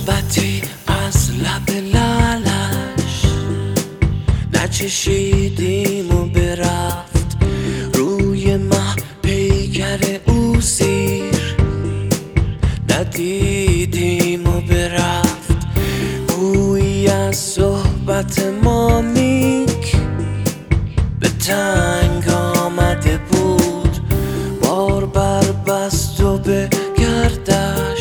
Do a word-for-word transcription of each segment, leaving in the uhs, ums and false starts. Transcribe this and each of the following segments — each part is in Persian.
صحبتی از لب لالش نچشیدیم و برفت روی مه پیکر او سیر ندیدیم و برفت گویی از صحبت ما نیک به تنگ آمده بود بار بر بست و به گردش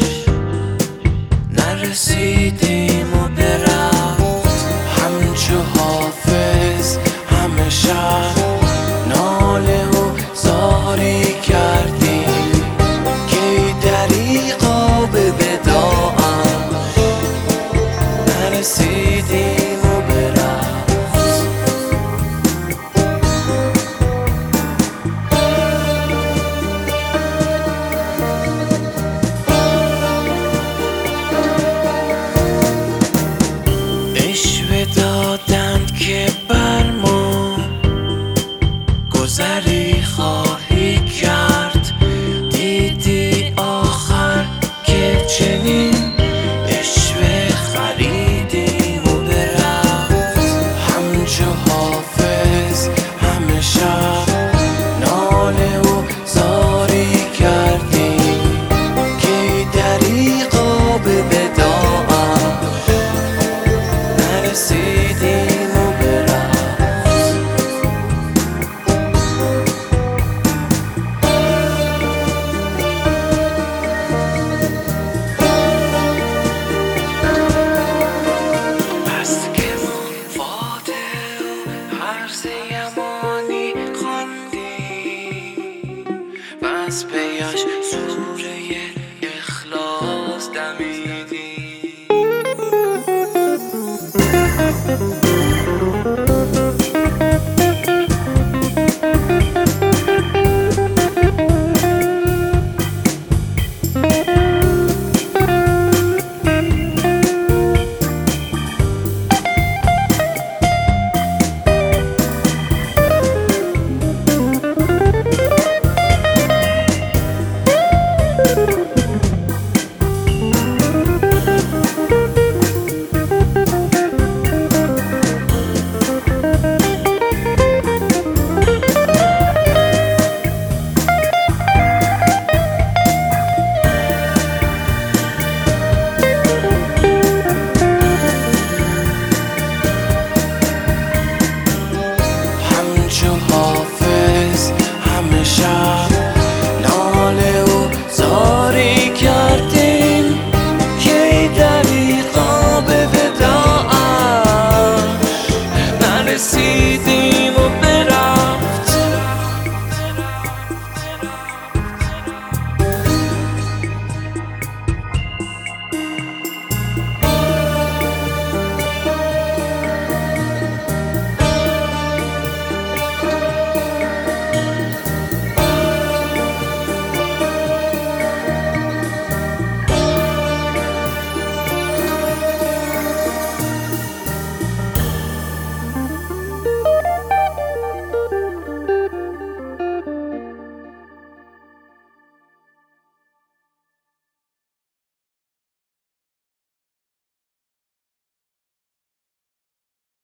نرسیدیم و برفت همچو حافظ همه شب ناله و زاری کردیم که دریغا به وداعش نرسیدیم و برفت اشوه دادند که بر ما گذری خواهی کرد دیدی آخر که چنین اشوه خریدیم و برفت همچو حافظ همه شب ناله و زاری کردیم که دریغا به وداعش نرسیدیم و برفت بس که ما فاتح و حرز یمانی خواندیم بس پیش سوره اخلاص دمیدیم